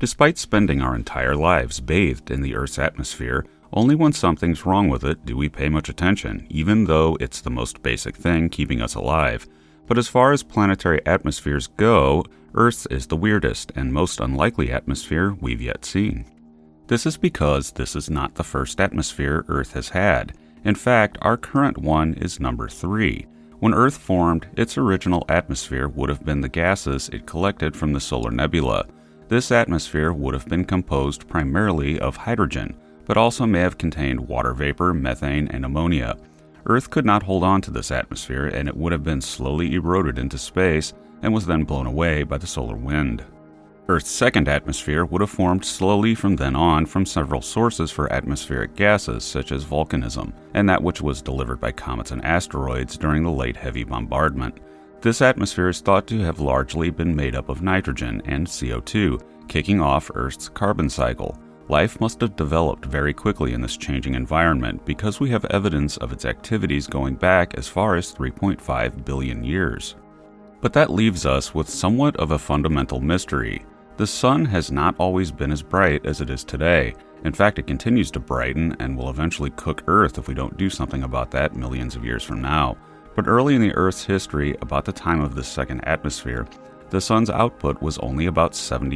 Despite spending our entire lives bathed in the Earth's atmosphere, only when something's wrong with it do we pay much attention, even though it's the most basic thing keeping us alive. But as far as planetary atmospheres go, Earth's is the weirdest and most unlikely atmosphere we've yet seen. This is because this is not the first atmosphere Earth has had. In fact, our current one is number 3. When Earth formed, its original atmosphere would have been the gases it collected from the solar nebula. This atmosphere would have been composed primarily of hydrogen, but also may have contained water vapor, methane, and ammonia. Earth could not hold on to this atmosphere, and it would have been slowly eroded into space and was then blown away by the solar wind. Earth's second atmosphere would have formed slowly from then on from several sources for atmospheric gases such as volcanism, and that which was delivered by comets and asteroids during the late heavy bombardment. This atmosphere is thought to have largely been made up of nitrogen and CO2, kicking off Earth's carbon cycle. Life must have developed very quickly in this changing environment because we have evidence of its activities going back as far as 3.5 billion years. But that leaves us with somewhat of a fundamental mystery. The sun has not always been as bright as it is today. In fact, it continues to brighten and will eventually cook Earth if we don't do something about that millions of years from now. But early in the Earth's history, about the time of the second atmosphere, the sun's output was only about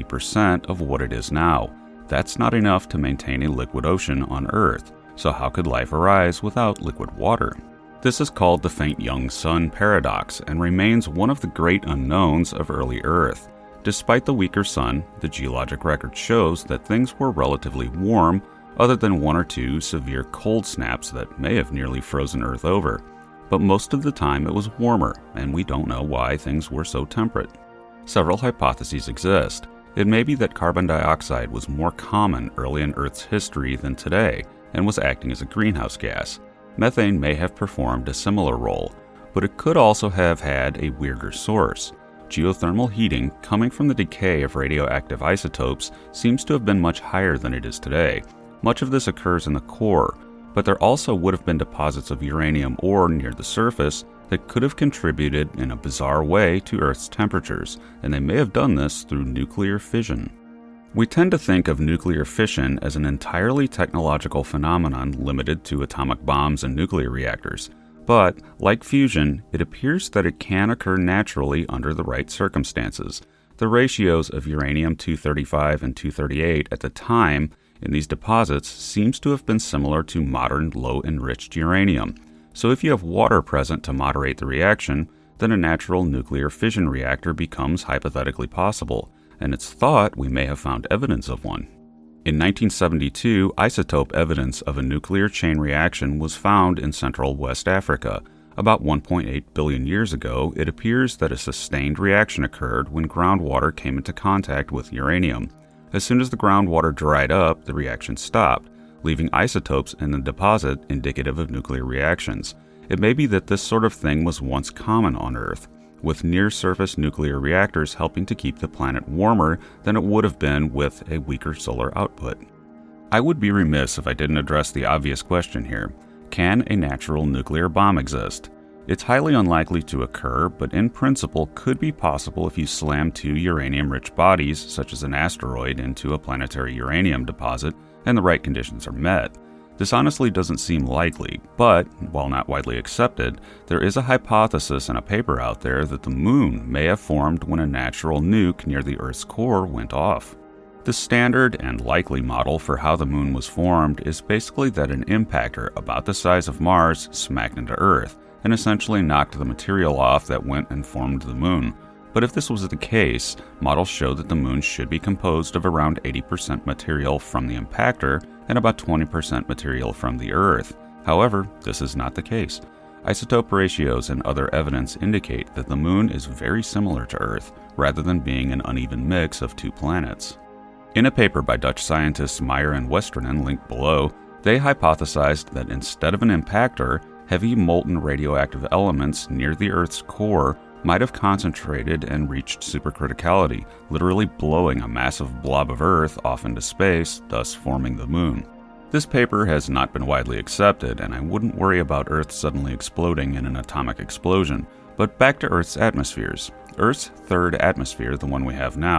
70% of what it is now. That's not enough to maintain a liquid ocean on Earth, so how could life arise without liquid water? This is called the faint young sun paradox and remains one of the great unknowns of early Earth. Despite the weaker sun, the geologic record shows that things were relatively warm, other than one or two severe cold snaps that may have nearly frozen Earth over. But most of the time it was warmer, and we don't know why things were so temperate. Several hypotheses exist. It may be that carbon dioxide was more common early in Earth's history than today, and was acting as a greenhouse gas. Methane may have performed a similar role, but it could also have had a weirder source. Geothermal heating, coming from the decay of radioactive isotopes, seems to have been much higher than it is today. Much of this occurs in the core, but there also would have been deposits of uranium ore near the surface that could have contributed in a bizarre way to Earth's temperatures, and they may have done this through nuclear fission. We tend to think of nuclear fission as an entirely technological phenomenon limited to atomic bombs and nuclear reactors. But, like fusion, it appears that it can occur naturally under the right circumstances. The ratios of uranium-235 and 238 at the time in these deposits seems to have been similar to modern low-enriched uranium. So if you have water present to moderate the reaction, then a natural nuclear fission reactor becomes hypothetically possible, and it's thought we may have found evidence of one. In 1972, isotope evidence of a nuclear chain reaction was found in Central West Africa. About 1.8 billion years ago, it appears that a sustained reaction occurred when groundwater came into contact with uranium. As soon as the groundwater dried up, the reaction stopped, leaving isotopes in the deposit indicative of nuclear reactions. It may be that this sort of thing was once common on Earth, with near-surface nuclear reactors helping to keep the planet warmer than it would have been with a weaker solar output. I would be remiss if I didn't address the obvious question here. Can a natural nuclear bomb exist? It's highly unlikely to occur, but in principle could be possible if you slam two uranium-rich bodies, such as an asteroid, into a planetary uranium deposit and the right conditions are met. This honestly doesn't seem likely, but, while not widely accepted, there is a hypothesis in a paper out there that the moon may have formed when a natural nuke near the Earth's core went off. The standard and likely model for how the moon was formed is basically that an impactor about the size of Mars smacked into Earth and essentially knocked the material off that went and formed the moon. But if this was the case, models show that the moon should be composed of around 80% material from the impactor and about 20% material from the Earth. However, this is not the case. Isotope ratios and other evidence indicate that the moon is very similar to Earth, rather than being an uneven mix of two planets. In a paper by Dutch scientists Meyer and Westernen linked below, they hypothesized that instead of an impactor, heavy molten radioactive elements near the Earth's core might have concentrated and reached supercriticality, literally blowing a massive blob of Earth off into space, thus forming the moon. This paper has not been widely accepted, and I wouldn't worry about Earth suddenly exploding in an atomic explosion. But back to Earth's atmospheres. Earth's third atmosphere, the one we have now,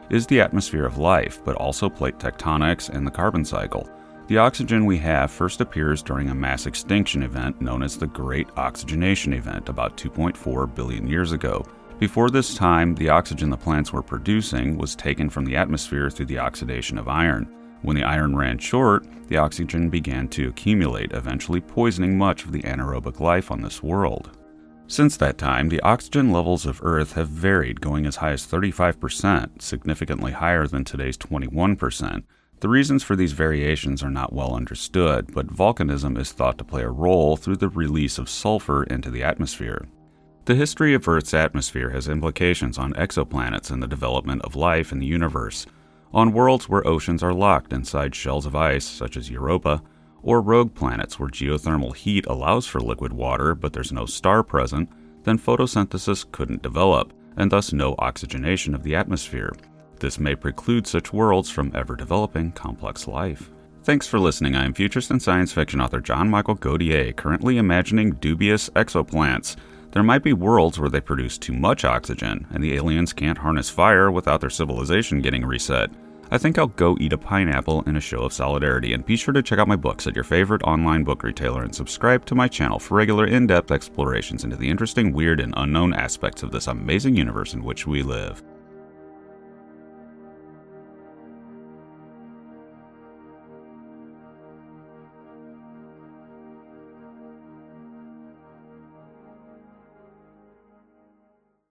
is the atmosphere of life, but also plate tectonics and the carbon cycle. The oxygen we have first appears during a mass extinction event known as the Great Oxygenation Event about 2.4 billion years ago. Before this time, the oxygen the plants were producing was taken from the atmosphere through the oxidation of iron. When the iron ran short, the oxygen began to accumulate, eventually poisoning much of the anaerobic life on this world. Since that time, the oxygen levels of Earth have varied, going as high as 35%, significantly higher than today's 21%. The reasons for these variations are not well understood, but volcanism is thought to play a role through the release of sulfur into the atmosphere. The history of Earth's atmosphere has implications on exoplanets and the development of life in the universe, on worlds where oceans are locked inside shells of ice, such as Europa, or rogue planets where geothermal heat allows for liquid water but there's no star present, then photosynthesis couldn't develop, and thus no oxygenation of the atmosphere. This may preclude such worlds from ever developing complex life. Thanks for listening. I am futurist and science fiction author John Michael Godier, currently imagining dubious exoplanets. There might be worlds where they produce too much oxygen, and the aliens can't harness fire without their civilization getting reset. I think I'll go eat a pineapple in a show of solidarity, and be sure to check out my books at your favorite online book retailer and subscribe to my channel for regular in-depth explorations into the interesting, weird, and unknown aspects of this amazing universe in which we live.